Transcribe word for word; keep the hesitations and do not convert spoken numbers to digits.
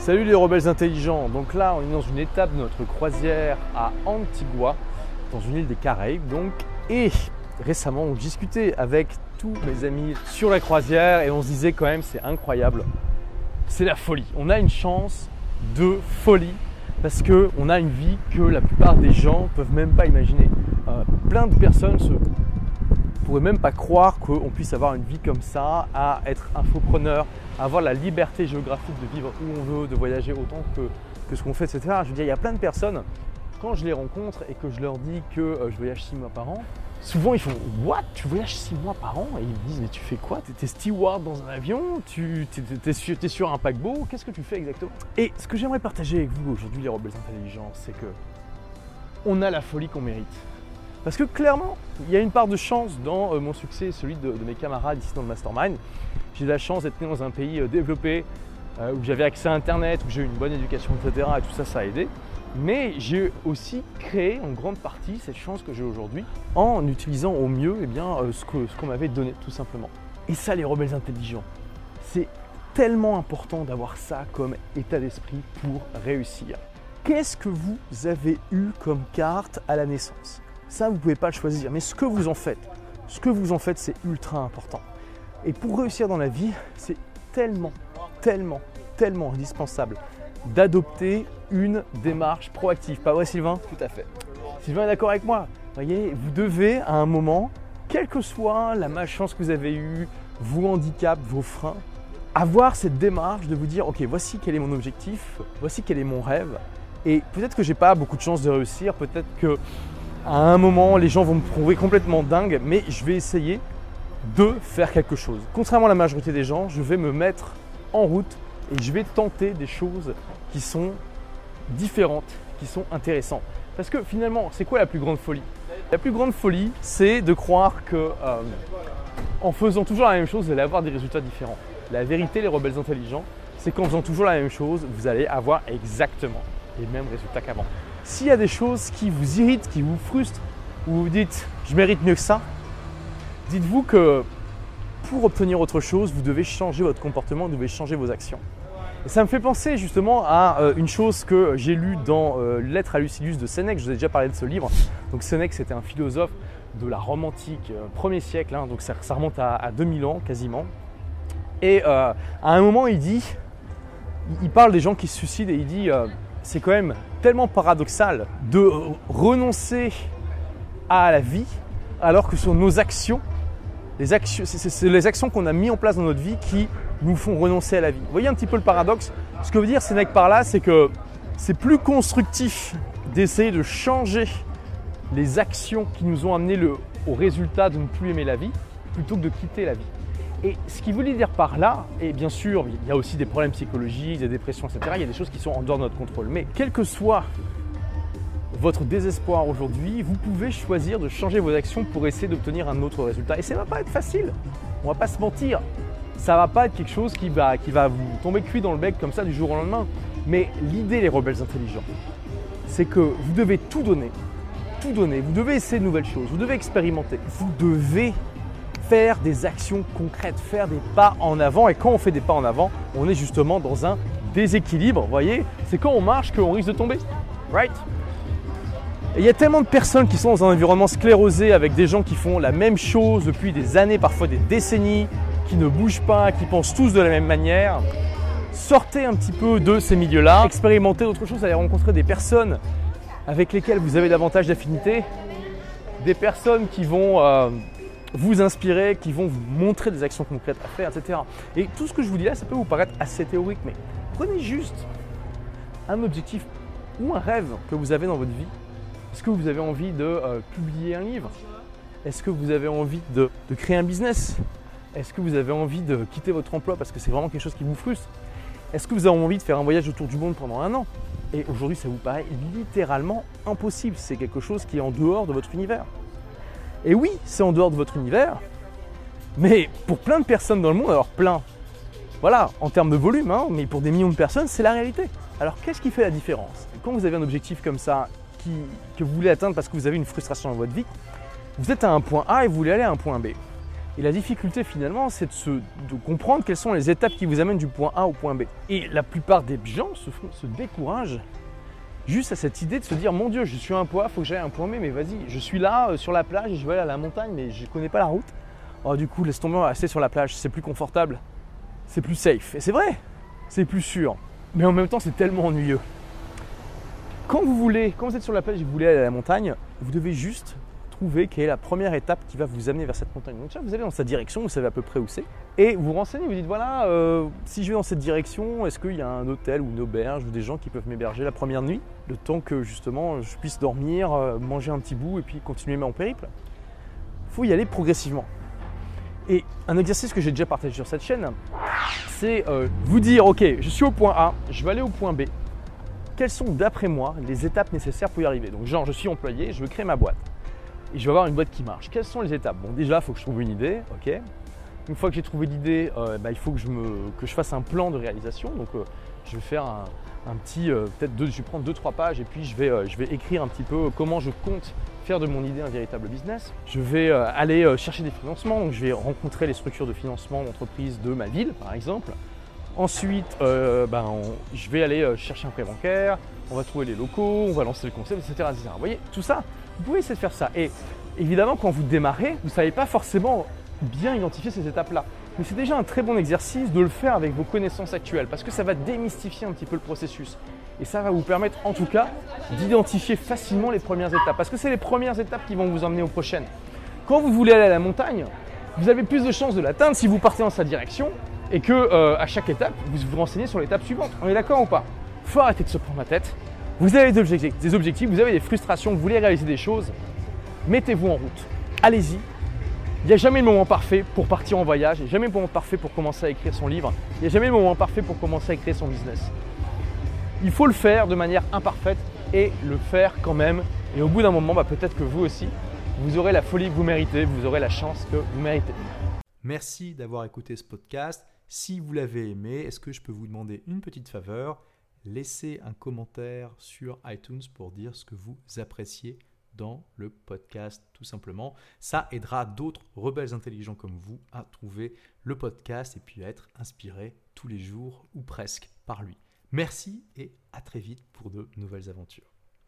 Salut les rebelles intelligents, donc là on est dans une étape de notre croisière à Antigua, dans une île des Caraïbes donc, et récemment on discutait avec tous mes amis sur la croisière et on se disait quand même c'est incroyable, c'est la folie, on a une chance de folie parce qu'on a une vie que la plupart des gens ne peuvent même pas imaginer. Euh, plein de personnes se pourraient même pas croire qu'on puisse avoir une vie comme ça, à être infopreneur, à avoir la liberté géographique de vivre où on veut, de voyager autant que, que ce qu'on fait, et cetera. Je veux dire, il y a plein de personnes, quand je les rencontre et que je leur dis que euh, je voyage six mois par an, souvent ils font « What? Tu voyages six mois par an ?» Et ils me disent « Mais tu fais quoi? Tu es steward dans un avion? Tu es sur, t'es sur un paquebot? Qu'est-ce que tu fais exactement ?» Et ce que j'aimerais partager avec vous aujourd'hui, les rebelles intelligents, c'est que on a la folie qu'on mérite. Parce que clairement, il y a une part de chance dans euh, mon succès et celui de, de mes camarades ici dans le Mastermind. J'ai la chance d'être né dans un pays euh, développé, euh, où j'avais accès à Internet, où j'ai eu une bonne éducation, et cetera. Et tout ça, ça a aidé. Mais j'ai aussi créé en grande partie cette chance que j'ai aujourd'hui en utilisant au mieux eh bien, euh, ce que, ce qu'on m'avait donné tout simplement. Et ça, les rebelles intelligents, c'est tellement important d'avoir ça comme état d'esprit pour réussir. Qu'est-ce que vous avez eu comme carte à la naissance ? Ça, vous ne pouvez pas le choisir, mais ce que vous en faites, ce que vous en faites, c'est ultra important. Et pour réussir dans la vie, c'est tellement, tellement, tellement indispensable d'adopter une démarche proactive. Pas vrai, Sylvain? Tout à fait. Sylvain est d'accord avec moi. Vous voyez, vous devez à un moment, quelle que soit la malchance que vous avez eue, vos handicaps, vos freins, avoir cette démarche de vous dire, ok, voici quel est mon objectif, voici quel est mon rêve. Et peut-être que j'ai pas beaucoup de chance de réussir, peut-être que à un moment, les gens vont me trouver complètement dingue, mais je vais essayer de faire quelque chose. Contrairement à la majorité des gens, je vais me mettre en route et je vais tenter des choses qui sont différentes, qui sont intéressantes. Parce que finalement, c'est quoi la plus grande folie? La plus grande folie, c'est de croire que euh, en faisant toujours la même chose, vous allez avoir des résultats différents. La vérité, les rebelles intelligents, c'est qu'en faisant toujours la même chose, vous allez avoir exactement les mêmes résultats qu'avant. S'il y a des choses qui vous irritent, qui vous frustrent, ou vous vous dites « je mérite mieux que ça », dites-vous que pour obtenir autre chose, vous devez changer votre comportement, vous devez changer vos actions. Et ça me fait penser justement à euh, une chose que j'ai lue dans euh, Lettres à Lucilius de Sénèque. Je vous ai déjà parlé de ce livre. Donc Sénèque, c'était un philosophe de la Rome antique, euh, premier siècle, hein, donc ça, ça remonte à, à deux mille ans quasiment. Et euh, à un moment, il dit, il parle des gens qui se suicident et il dit euh, c'est quand même tellement paradoxal de renoncer à la vie alors que ce sont nos actions, les actions, c'est, c'est les actions qu'on a mis en place dans notre vie qui nous font renoncer à la vie. Vous voyez un petit peu le paradoxe? Ce que veut dire Sénèque par là, c'est que c'est plus constructif d'essayer de changer les actions qui nous ont amené le, au résultat de ne plus aimer la vie plutôt que de quitter la vie. Et ce qu'il voulait dire par là, et bien sûr, il y a aussi des problèmes psychologiques, des dépressions, et cetera. Il y a des choses qui sont en dehors de notre contrôle. Mais quel que soit votre désespoir aujourd'hui, vous pouvez choisir de changer vos actions pour essayer d'obtenir un autre résultat. Et ça ne va pas être facile, on ne va pas se mentir. Ça ne va pas être quelque chose qui va, qui va vous tomber cuit dans le bec comme ça du jour au lendemain. Mais l'idée, les rebelles intelligents, c'est que vous devez tout donner, tout donner. Vous devez essayer de nouvelles choses, vous devez expérimenter. Vous devez faire des actions concrètes, faire des pas en avant. Et quand on fait des pas en avant, on est justement dans un déséquilibre. Vous voyez, c'est quand on marche qu'on risque de tomber. Right? Et il y a tellement de personnes qui sont dans un environnement sclérosé avec des gens qui font la même chose depuis des années, parfois des décennies, qui ne bougent pas, qui pensent tous de la même manière. Sortez un petit peu de ces milieux-là, expérimentez d'autres choses, allez rencontrer des personnes avec lesquelles vous avez davantage d'affinité, des personnes qui vont euh, vous inspirer, qui vont vous montrer des actions concrètes à faire, et cetera. Et tout ce que je vous dis là, ça peut vous paraître assez théorique, mais prenez juste un objectif ou un rêve que vous avez dans votre vie. Est-ce que vous avez envie de euh, publier un livre? Est-ce que vous avez envie de, de créer un business? Est-ce que vous avez envie de quitter votre emploi parce que c'est vraiment quelque chose qui vous frustre? Est-ce que vous avez envie de faire un voyage autour du monde pendant un an? Et aujourd'hui, ça vous paraît littéralement impossible. C'est quelque chose qui est en dehors de votre univers. Et oui, c'est en dehors de votre univers, mais pour plein de personnes dans le monde, alors plein, voilà, en termes de volume, hein, mais pour des millions de personnes, c'est la réalité. Alors qu'est-ce qui fait la différence? Quand vous avez un objectif comme ça, qui, que vous voulez atteindre parce que vous avez une frustration dans votre vie, vous êtes à un point A et vous voulez aller à un point B. Et la difficulté finalement, c'est de, se, de comprendre quelles sont les étapes qui vous amènent du point A au point B. Et la plupart des gens se, font, se découragent juste à cette idée de se dire « Mon Dieu, je suis à un point A, il faut que j'aille à un point B, mais vas-y, je suis là euh, sur la plage et je vais aller à la montagne, mais je ne connais pas la route. » Oh, du coup, laisse tomber, on va rester sur la plage, c'est plus confortable, c'est plus safe. Et c'est vrai, c'est plus sûr, mais en même temps, c'est tellement ennuyeux. Quand vous voulez, quand vous êtes sur la plage et que vous voulez aller à la montagne, vous devez juste trouver quelle est la première étape qui va vous amener vers cette montagne. Donc là, vous allez dans sa direction, vous savez à peu près où c'est, et vous renseignez, vous dites voilà, euh, si je vais dans cette direction, est-ce qu'il y a un hôtel ou une auberge ou des gens qui peuvent m'héberger la première nuit, le temps que justement je puisse dormir, euh, manger un petit bout et puis continuer mon périple. Il faut y aller progressivement. Et un exercice que j'ai déjà partagé sur cette chaîne, c'est euh, vous dire ok, je suis au point A, je vais aller au point B. Quelles sont d'après moi les étapes nécessaires pour y arriver? Donc genre je suis employé, je veux créer ma boîte et je veux avoir une boîte qui marche. Quelles sont les étapes? Bon déjà il faut que je trouve une idée, ok. Une fois que j'ai trouvé l'idée, euh, bah, il faut que je, me, que je fasse un plan de réalisation. Donc euh, je vais faire un, un petit, euh, peut-être deux, je vais prendre deux trois pages et puis je vais, euh, je vais écrire un petit peu comment je compte faire de mon idée un véritable business. Je vais euh, aller euh, chercher des financements, donc je vais rencontrer les structures de financement d'entreprises de ma ville par exemple. Ensuite, euh, ben, on, je vais aller euh, chercher un prêt bancaire, on va trouver les locaux, on va lancer le concept, et cetera, et cetera. Vous voyez, tout ça, vous pouvez essayer de faire ça. Et évidemment, quand vous démarrez, vous ne savez pas forcément bien identifier ces étapes-là. Mais c'est déjà un très bon exercice de le faire avec vos connaissances actuelles parce que ça va démystifier un petit peu le processus. Et ça va vous permettre en tout cas d'identifier facilement les premières étapes parce que c'est les premières étapes qui vont vous emmener aux prochaines. Quand vous voulez aller à la montagne, vous avez plus de chances de l'atteindre si vous partez dans sa direction et que euh, à chaque étape, vous vous renseignez sur l'étape suivante. On est d'accord ou pas? Il faut arrêter de se prendre la tête. Vous avez des objectifs, des objectifs, vous avez des frustrations, vous voulez réaliser des choses. Mettez-vous en route. Allez-y. Il n'y a jamais le moment parfait pour partir en voyage, il n'y a jamais le moment parfait pour commencer à écrire son livre, il n'y a jamais le moment parfait pour commencer à créer son business. Il faut le faire de manière imparfaite et le faire quand même. Et au bout d'un moment, bah, peut-être que vous aussi, vous aurez la folie que vous méritez, vous aurez la chance que vous méritez. Merci d'avoir écouté ce podcast. Si vous l'avez aimé, est-ce que je peux vous demander une petite faveur? Laissez un commentaire sur iTunes pour dire ce que vous appréciez dans le podcast tout simplement. Ça aidera d'autres rebelles intelligents comme vous à trouver le podcast et puis à être inspirés tous les jours ou presque par lui. Merci et à très vite pour de nouvelles aventures.